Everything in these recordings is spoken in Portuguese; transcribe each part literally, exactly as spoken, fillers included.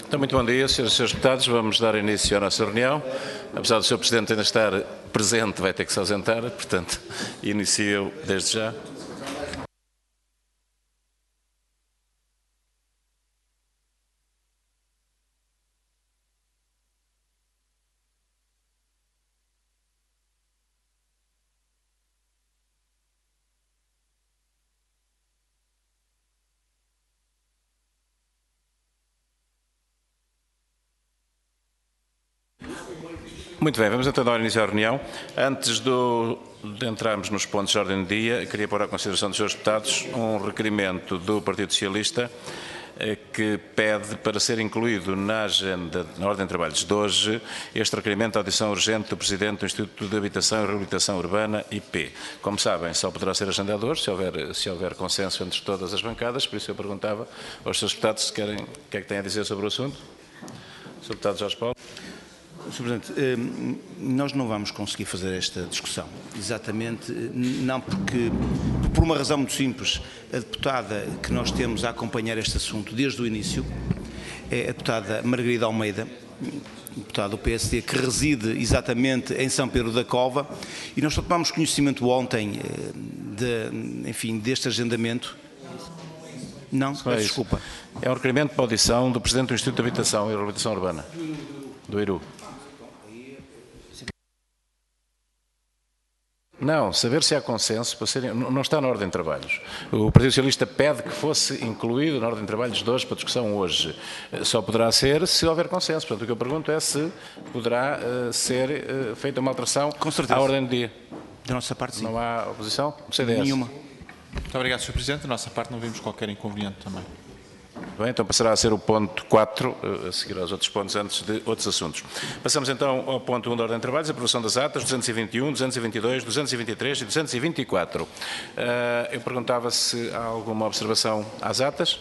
Então, muito bom dia, senhoras e senhores deputados. Vamos dar início à nossa reunião. Apesar do senhor Presidente ainda estar presente, vai ter que se ausentar, portanto, inicio desde já. Muito bem, vamos então dar início à reunião. Antes do, de entrarmos nos pontos de ordem do dia, queria pôr à consideração dos senhores deputados um requerimento do Partido Socialista eh, que pede para ser incluído na agenda, na ordem de trabalhos de hoje, este requerimento de audição urgente do Presidente do Instituto de Habitação e Reabilitação Urbana, I P. Como sabem, só poderá ser agendado hoje, se houver, se houver consenso entre todas as bancadas, por isso eu perguntava aos senhores deputados se querem, o que é que têm a dizer sobre o assunto. senhor Deputado Jorge Paulo. senhor Presidente, nós não vamos conseguir fazer esta discussão, exatamente, não porque, por uma razão muito simples, a deputada que nós temos a acompanhar este assunto desde o início é a deputada Margarida Almeida, deputada do P S D, que reside exatamente em São Pedro da Cova, e nós só tomamos conhecimento ontem, de, enfim, deste agendamento. Não, peço desculpa. É um requerimento para audição do Presidente do Instituto de Habitação e Reabilitação Urbana, do I R U. Não, saber se há consenso para ser, não está na ordem de trabalhos. O Partido Socialista pede que fosse incluído na ordem de trabalhos de hoje para discussão hoje. Só poderá ser se houver consenso. Portanto, o que eu pergunto é se poderá uh, ser uh, feita uma alteração à ordem do dia. Da nossa parte, sim. Não há oposição? C D S. Nenhuma. Muito obrigado, senhor Presidente. Da nossa parte não vimos qualquer inconveniente também. Bem, então passará a ser o ponto quatro, a seguir aos outros pontos antes de outros assuntos. Passamos então ao ponto um da ordem de trabalhos, aprovação das atas duzentos e vinte e um, duzentos e vinte e dois, duzentos e vinte e três e duzentos e vinte e quatro. Uh, eu perguntava se há alguma observação às atas.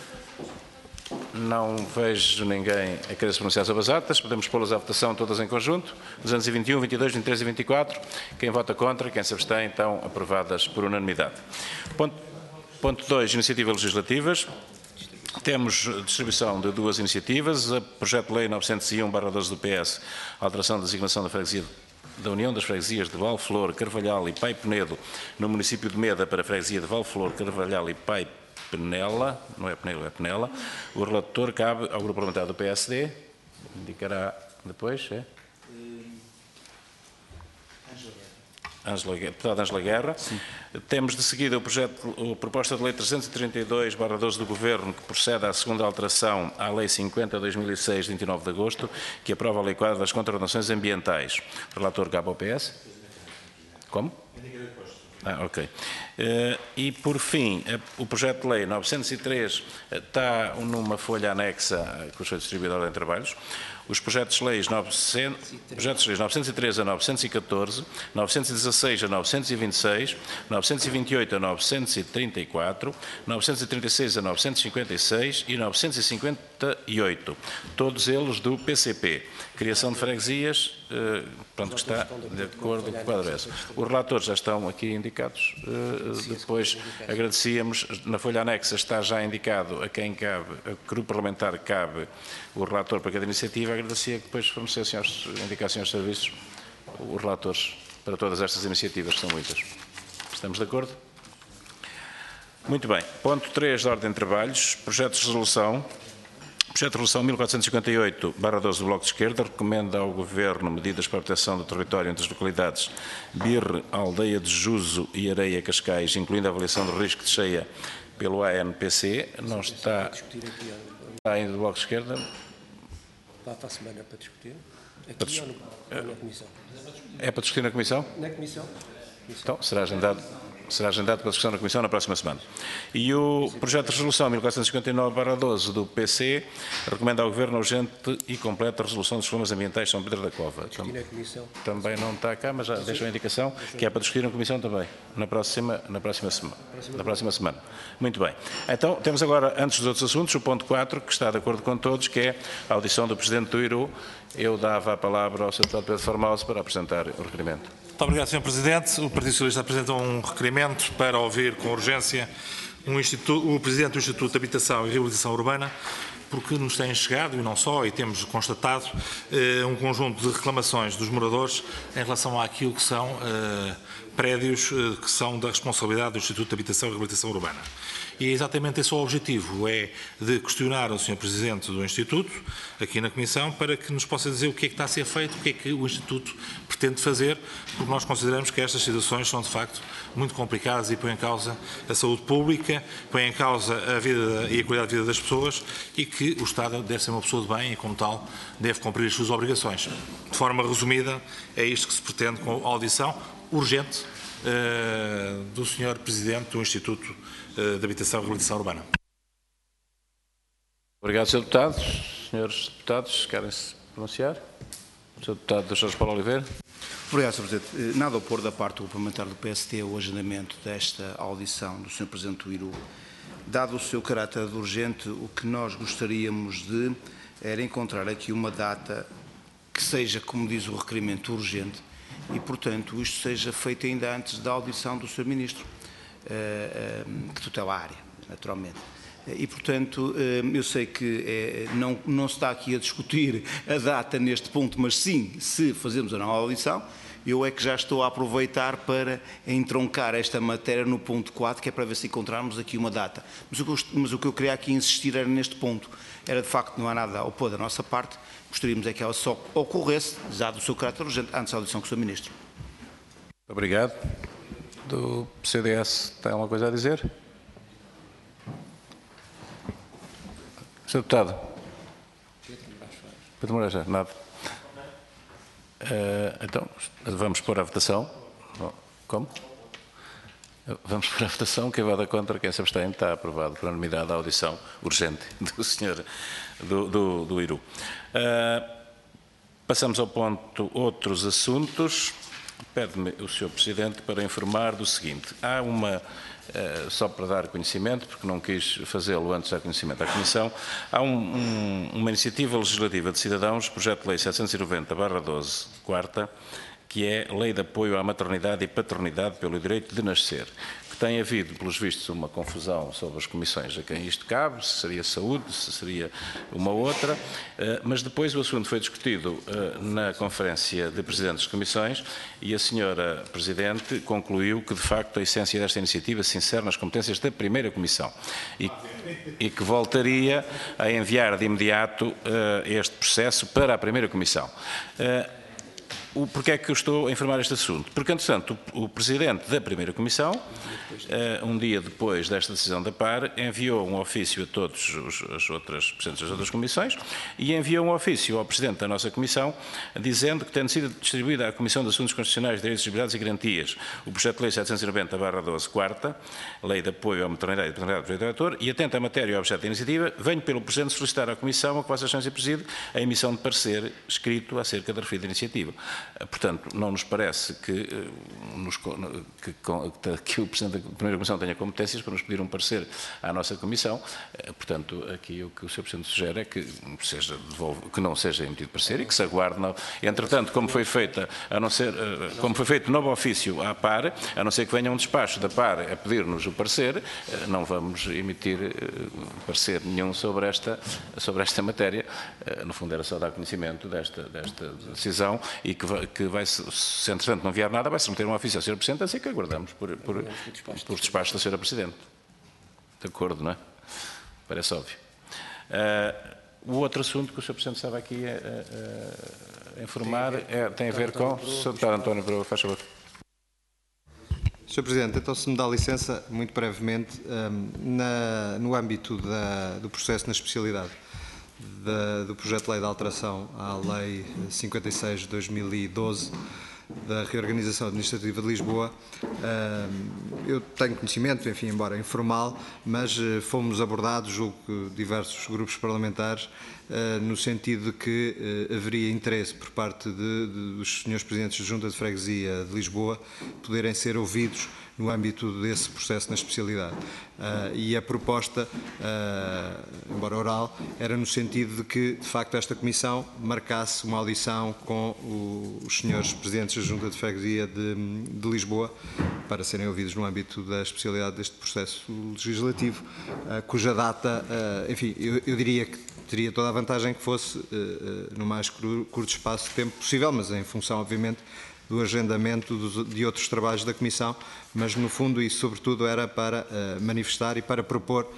Não vejo ninguém a querer se pronunciar sobre as atas. Podemos pô-las à votação todas em conjunto. duzentos e vinte e um, vinte e dois, vinte e três e vinte e quatro. Quem vota contra, quem se abstém, então aprovadas por unanimidade. Ponto dois, iniciativas legislativas. Temos distribuição de duas iniciativas, o projeto de lei novecentos e um barra doze do P S, alteração da designação da freguesia da União das Freguesias de Valflor, Carvalhal e Pai Penedo no município de Meda para a freguesia de Valflor, Carvalhal e Pai Penela, não é Penelo, é Penela. O relator cabe ao grupo parlamentar do P S D, indicará depois, é? Ângela, deputada Ângela Guerra. Sim. Temos de seguida o projeto, a proposta de lei trezentos e trinta e dois barra doze do Governo, que procede à segunda alteração à Lei cinquenta barra dois mil e seis, de vinte e nove de agosto, que aprova a Lei quadra das contraordenações ambientais. O relator cabe ao P S. Como? Ah, ok. Uh, e, por fim, uh, o projeto de lei novecentos e três uh, está numa folha anexa uh, que foi distribuída à ordem de trabalhos. Os projetos de leis novecentos, projetos de leis novecentos e três a novecentos e catorze, novecentos e dezasseis a novecentos e vinte e seis, novecentos e vinte e oito a novecentos e trinta e quatro, novecentos e trinta e seis a novecentos e cinquenta e seis e novecentos e cinquenta e oito, todos eles do P C P. Criação de freguesias, uh, pronto, que está de acordo com o quadro S. Os relatores já estão aqui indicados. Uh, depois agradecíamos, na folha anexa está já indicado a quem cabe, a que grupo parlamentar cabe o relator para cada iniciativa. Agradecia que depois fornecessem as indicações aos serviços os relatores para todas estas iniciativas, que são muitas. Estamos de acordo? Muito bem. Ponto três da ordem de trabalhos, projetos de resolução. Projeto de resolução mil quatrocentos e cinquenta e oito barra doze do Bloco de Esquerda recomenda ao Governo medidas para a proteção do território entre as localidades Birre, Aldeia de Juso e Areia Cascais, incluindo a avaliação do risco de cheia pelo A N P C. Não está, está ainda do Bloco de Esquerda. Para a semana para discutir? Aqui ou, no, ou na Comissão? É para discutir na Comissão? Na Comissão. Então, será agendado, será agendado para discussão na Comissão na próxima semana. E o projeto de resolução mil quatrocentos e cinquenta e nove barra doze do P C recomenda ao Governo urgente e completa a resolução dos problemas ambientais de São Pedro da Cova. Discutir na Comissão. Também não está cá, mas já deixou a indicação que é para discutir na Comissão também, na próxima, na próxima, semana, na próxima semana. Muito bem. Então, temos agora, antes dos outros assuntos, o ponto quatro, que está de acordo com todos, que é a audição do Presidente do I R U. Eu dava a palavra ao senhor Deputado Pedro Formosa para apresentar o requerimento. Muito obrigado, senhor Presidente. O Partido Socialista apresenta um requerimento para ouvir com urgência um instituto, o Presidente do Instituto de Habitação e Reabilitação Urbana porque nos têm chegado, e não só, e temos constatado, um conjunto de reclamações dos moradores em relação àquilo que são prédios que são da responsabilidade do Instituto de Habitação e Reabilitação Urbana. E é exatamente esse o objetivo, é de questionar o senhor Presidente do Instituto, aqui na Comissão, para que nos possa dizer o que é que está a ser feito, o que é que o Instituto pretende fazer, porque nós consideramos que estas situações são, de facto, muito complicadas e põem em causa a saúde pública, põem em causa a vida e a qualidade de vida das pessoas e que o Estado deve ser uma pessoa de bem e, como tal, deve cumprir as suas obrigações. De forma resumida, é isto que se pretende com a audição urgente uh, do senhor Presidente do Instituto uh, de Habitação e Reabilitação Urbana. Obrigado, senhor Deputado. Senhores Deputados, querem se pronunciar? senhor Deputado Jorge Paulo Oliveira. Obrigado, senhor Presidente. Nada a opor da parte do parlamentar do P S T ao agendamento desta audição do senhor Presidente do I R U. Dado o seu caráter de urgente, o que nós gostaríamos de era encontrar aqui uma data que seja, como diz o requerimento, urgente e, portanto, isto seja feito ainda antes da audição do senhor Ministro, que tutela a área, naturalmente. E, portanto, eu sei que não, não se está aqui a discutir a data neste ponto, mas sim, se fazermos a nova audição, eu é que já estou a aproveitar para entroncar esta matéria no ponto quatro, que é para ver se encontrarmos aqui uma data. Mas o que eu, mas o que eu queria aqui insistir era neste ponto. Era, de facto, não há nada a opor da nossa parte, gostaríamos é que ela só ocorresse, já do seu caráter urgente, antes da audição com o senhor Ministro. Obrigado. Do C D S, tem alguma coisa a dizer? senhor Deputado. Pedro Moraes, nada. Uh, então, vamos pôr a votação. Como? Vamos pôr a votação. Quem vota contra, quem se abstém, está aprovado por unanimidade a audição urgente do senhor do, do, do I R U. Uh, passamos ao ponto outros assuntos. Pede-me o senhor Presidente para informar do seguinte. Há uma... Uh, só para dar conhecimento, porque não quis fazê-lo antes de dar conhecimento à Comissão, há um, um, uma iniciativa legislativa de cidadãos, projeto de lei setecentos e noventa barra doze, quarta, que é Lei de Apoio à Maternidade e Paternidade pelo Direito de Nascer, que tem havido, pelos vistos, uma confusão sobre as comissões a quem isto cabe, se seria saúde, se seria uma outra, mas depois o assunto foi discutido na Conferência de Presidentes de Comissões e a senhora Presidente concluiu que, de facto, a essência desta iniciativa se insere nas competências da primeira Comissão e, e que voltaria a enviar de imediato este processo para a primeira Comissão. Porquê é que eu estou a informar este assunto? Porque, entretanto, o, o Presidente da primeira Comissão, uh, um dia depois desta decisão da P A R, enviou um ofício a todos os, as outras Presidentes das outras Comissões e enviou um ofício ao Presidente da nossa Comissão dizendo que, tendo sido distribuída à Comissão de Assuntos Constitucionais, Direitos, Liberdades e Garantias o projeto de lei setecentos e noventa barra doze, quarta, Lei de Apoio à Maternidade e Paternidade do Direito do Autor, e atenta à matéria e ao objeto da iniciativa, venho pelo Presidente solicitar à Comissão, a que Vossa Excelência preside, a emissão de parecer escrito acerca da referida iniciativa. Portanto, não nos parece que, nos, que, que o Presidente da Primeira Comissão tenha competências para nos pedir um parecer à nossa Comissão. Portanto, aqui o que o senhor Presidente sugere é que, seja devolve, que não seja emitido parecer e que se aguarde. Não. Entretanto, como foi, feita, a não ser, como foi feito novo ofício à P A R, a não ser que venha um despacho da P A R a pedir-nos o parecer, não vamos emitir parecer nenhum sobre esta, sobre esta matéria. No fundo, era só dar conhecimento desta, desta decisão e que vai, que vai se, se entretanto não vier nada, vai se meter um ofício à senhora Presidente, assim que aguardamos por, por, por os despachos da senhora Presidente. De acordo, não é? Parece óbvio. Uh, o outro assunto que o senhor Presidente estava aqui a, a, a informar é, tem a ver com... O senhor Deputado António Broa, faz favor. senhor Presidente, então se me dá licença, muito brevemente, na, no âmbito da, do processo na especialidade da, do projeto de lei de alteração à Lei cinquenta e seis de dois mil e doze, da reorganização administrativa de Lisboa, eu tenho conhecimento, enfim, embora informal, mas fomos abordados, julgo que diversos grupos parlamentares, no sentido de que haveria interesse por parte de, de, dos senhores Presidentes da Junta de Freguesia de Lisboa poderem ser ouvidos no âmbito desse processo na especialidade. Uh, e a proposta, uh, embora oral, era no sentido de que, de facto, esta Comissão marcasse uma audição com o, os senhores Presidentes da Junta de Freguesia de, de Lisboa para serem ouvidos no âmbito da especialidade deste processo legislativo, uh, cuja data, uh, enfim, eu, eu diria que teria toda a vantagem que fosse no mais curto espaço de tempo possível, mas em função, obviamente, do agendamento de outros trabalhos da Comissão, mas no fundo e sobretudo era para manifestar e para propor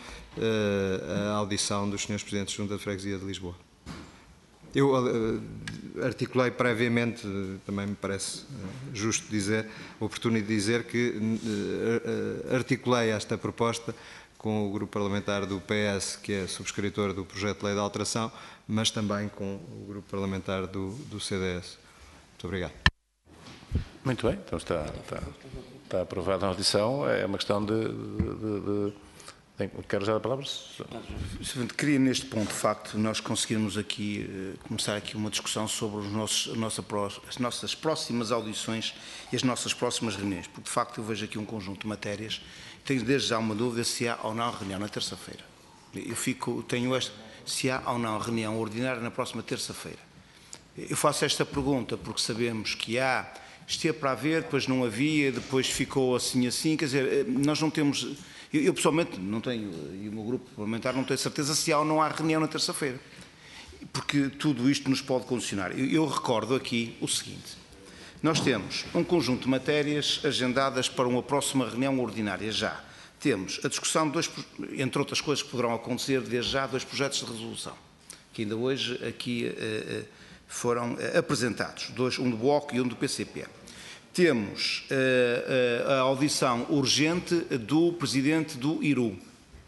a audição dos senhores Presidentes de Junta de Freguesia de Lisboa. Eu articulei previamente, também me parece justo dizer, oportuno dizer que articulei esta proposta com o grupo parlamentar do P S, que é subscritor do projeto de lei de alteração, mas também com o grupo parlamentar do, do C D S. Muito obrigado. Muito bem, então está, está, está aprovada a audição. É uma questão de... de, de, de quero usar a palavra? Queria neste ponto, de facto, nós conseguirmos aqui, começar aqui uma discussão sobre os nossos, a nossa, as nossas próximas audições e as nossas próximas reuniões, porque de facto eu vejo aqui um conjunto de matérias. Tenho desde já uma dúvida se há ou não reunião na terça-feira. Eu fico, tenho esta, se há ou não reunião ordinária na próxima terça-feira. Eu faço esta pergunta porque sabemos que há, esteve para haver, depois não havia, depois ficou assim assim, quer dizer, nós não temos, eu, eu pessoalmente não tenho, e o meu grupo parlamentar não tem certeza se há ou não há reunião na terça-feira, porque tudo isto nos pode condicionar. Eu, eu recordo aqui o seguinte, nós temos um conjunto de matérias agendadas para uma próxima reunião ordinária já. Temos a discussão de dois, entre outras coisas que poderão acontecer desde já, dois projetos de resolução, que ainda hoje aqui uh, foram uh, apresentados, dois, um do Bloco e um do P C P. Temos uh, uh, a audição urgente do Presidente do I R U.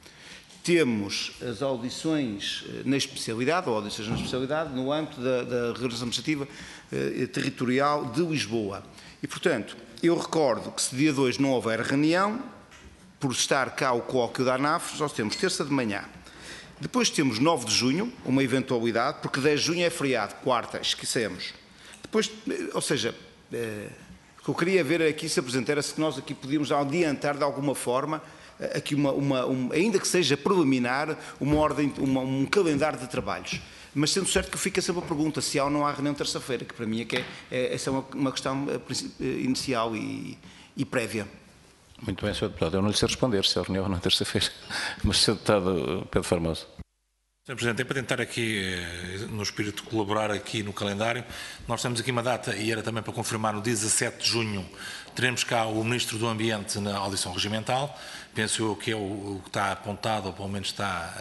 Temos as audições na especialidade, ou audições na especialidade, no âmbito da, da Reorganização Administrativa uh, Territorial de Lisboa. E, portanto, eu recordo que se dia dois não houver reunião, por estar cá o colóquio da ANAF, nós temos terça de manhã. Depois temos nove de junho, uma eventualidade, porque dez de junho é feriado, quarta, esquecemos. Depois, ou seja, eh, o que eu queria ver aqui se apresentar era se nós aqui podíamos adiantar de alguma forma, aqui uma, uma, uma, ainda que seja preliminar, uma ordem, uma, um calendário de trabalhos. Mas sendo certo que fica sempre a pergunta se há ou não há reunião terça-feira, que para mim é, que é, é, essa é uma, uma questão inicial e, e prévia. Muito bem, senhor Deputado. Eu não lhe sei responder se a reunião na terça-feira, mas senhor Deputado Pedro Formoso. senhor Presidente, é para tentar aqui, no espírito de colaborar aqui no calendário, nós temos aqui uma data, e era também para confirmar, no dia dezassete de junho, teremos cá o Ministro do Ambiente na audição regimental. Penso eu que é o, o que está apontado, ou pelo menos está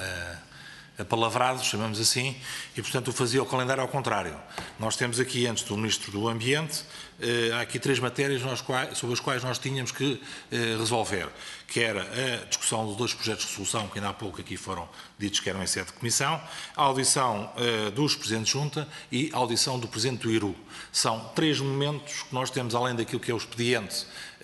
uh, apalavrado, chamamos assim, e portanto eu fazia o calendário ao contrário. Nós temos aqui, antes do Ministro do Ambiente, uh, há aqui três matérias nós, sobre as quais nós tínhamos que uh, resolver, que era a discussão de dois projetos de resolução, que ainda há pouco aqui foram ditos que eram em sede de comissão, a audição uh, dos Presidentes de Junta e a audição do Presidente do I R U. São três momentos que nós temos, além daquilo que é o expediente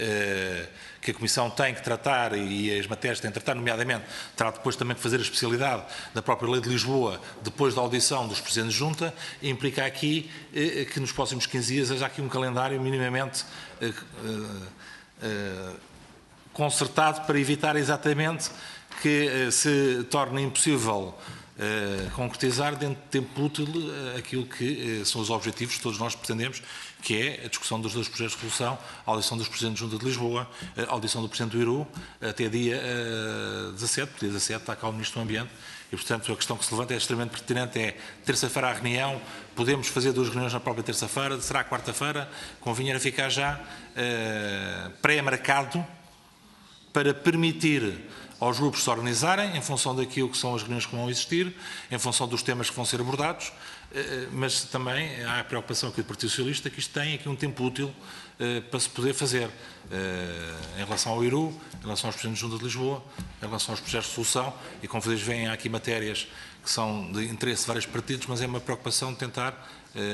uh, que a Comissão tem que tratar e as matérias têm que tratar, nomeadamente, terá depois também que fazer a especialidade da própria Lei de Lisboa, depois da audição dos Presidentes de Junta, e implica aqui uh, que nos próximos quinze dias haja aqui um calendário minimamente uh, uh, uh, concertado para evitar exatamente que uh, se torne impossível uh, concretizar dentro de tempo útil uh, aquilo que uh, são os objetivos que todos nós pretendemos, que é a discussão dos dois projetos de resolução, a audição dos Presidentes de Junta de Lisboa, a audição do Presidente do I R U, até dia uh, dezassete, porque dia dezassete está cá o Ministro do Ambiente, e portanto a questão que se levanta é extremamente pertinente, é terça-feira a reunião, podemos fazer duas reuniões na própria terça-feira, será quarta-feira, convinha ficar já uh, pré-marcado, para permitir aos grupos se organizarem em função daquilo que são as reuniões que vão existir, em função dos temas que vão ser abordados, mas também há a preocupação aqui do Partido Socialista que isto tem aqui um tempo útil para se poder fazer em relação ao I R U, em relação aos Presidentes de Junta de Lisboa, em relação aos projetos de solução, e como vocês veem há aqui matérias que são de interesse de vários partidos, mas é uma preocupação de tentar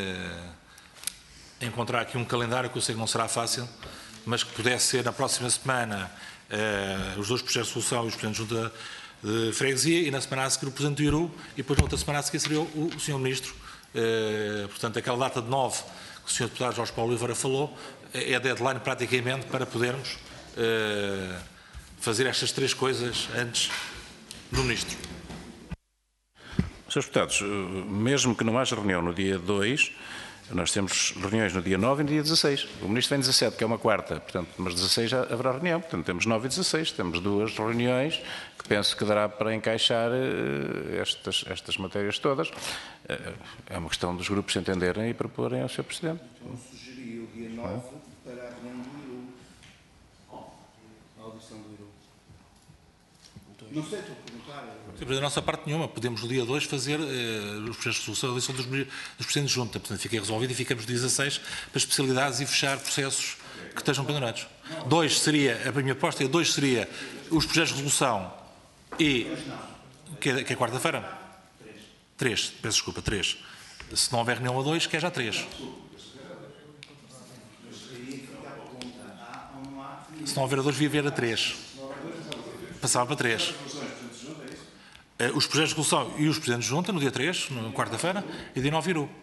encontrar aqui um calendário que eu sei que não será fácil, mas que pudesse ser na próxima semana Uh, os dois projetos de solução e os Presidentes de Junta de Freguesia, e na semana a seguir o Presidente do I R U, e depois na outra semana a seguir seria o, o senhor Ministro. Uh, portanto, aquela data de nove que o senhor Deputado Jorge Paulo Oliveira falou, é a deadline praticamente para podermos uh, fazer estas três coisas antes do Ministro. senhores Deputados, mesmo que não haja reunião no dia dois, Nós temos reuniões no dia nove e no dia dezasseis. O Ministro vem dezassete, que é uma quarta, portanto, mas dezasseis já haverá reunião. Portanto, temos nove e dezasseis. Temos duas reuniões que penso que dará para encaixar estas, estas matérias todas. É uma questão dos grupos se entenderem e proporem ao senhor Presidente. Então, sugeri o dia nove para a reunião do Iru. A audição do Iru. Não sei, estou a perguntar. Da nossa parte nenhuma, podemos no dia dois fazer uh, os processos de resolução da eleição dos, dos Presidentes de Junta. Portanto, fica resolvido e ficamos no dia dezasseis para especialidades e fechar processos que estejam pendurados. Dois seria, a minha aposta é dois seria os projetos de resolução e... Que é, que é quarta-feira? Três. Peço desculpa, três. Se não houver reunião a dois, que é já três. Se não houver a dois, devia haver a três. Passava para três. Os projetos de resolução e os Presidentes de Junta, no dia três, na quarta-feira, e dia nove, Iru.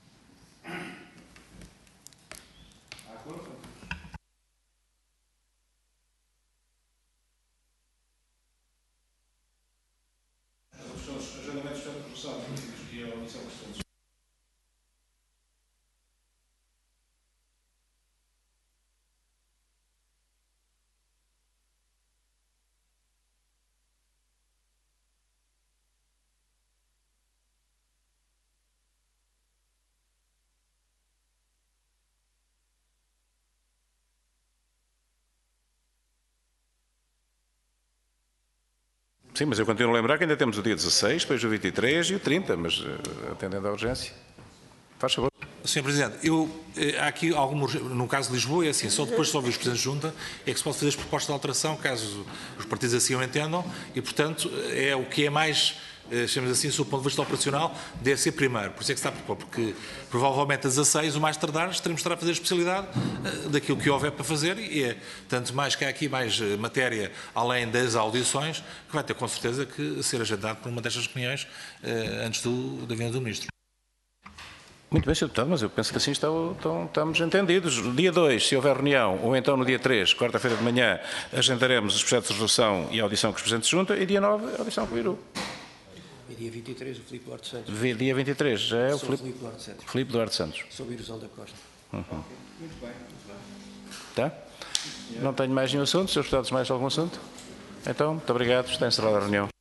Sim, mas eu continuo a lembrar que ainda temos o dia dezasseis, depois o vinte e três e o trinta, mas uh, atendendo à urgência. Faz favor. senhor Presidente, eu, há aqui alguma urgência. No caso de Lisboa é assim, só depois de ouvir os Presidentes de Junta é que se pode fazer as propostas de alteração, caso os partidos assim o entendam, e, portanto, é o que é mais, chamamos assim, do ponto de vista operacional, deve ser primeiro. Por isso é que se está a propor, porque provavelmente a dezasseis, o mais tardar, teremos de estar a fazer a especialidade daquilo que houver para fazer, e é tanto mais que há aqui mais matéria, além das audições, que vai ter com certeza que ser agendado por uma destas reuniões antes do, da vinda do Ministro. Muito bem, senhor Deputado, mas eu penso que assim estão, estão, estamos entendidos. Dia dois, se houver reunião, ou então no dia três, quarta-feira de manhã, agendaremos os projetos de resolução e a audição com os Presidentes de Junta, e dia nove, a audição com o Iru. E dia vinte e três, o Filipe Duarte Santos. Dia vinte e três, já é o Sou Filipe, Filipe Duarte Santos. Filipe Duarte Santos. Sob erosão da Costa. Uhum. Muito bem. Tá? Não tenho mais nenhum assunto, senhores deputados, mais algum assunto? Então, muito obrigado, está encerrada a reunião.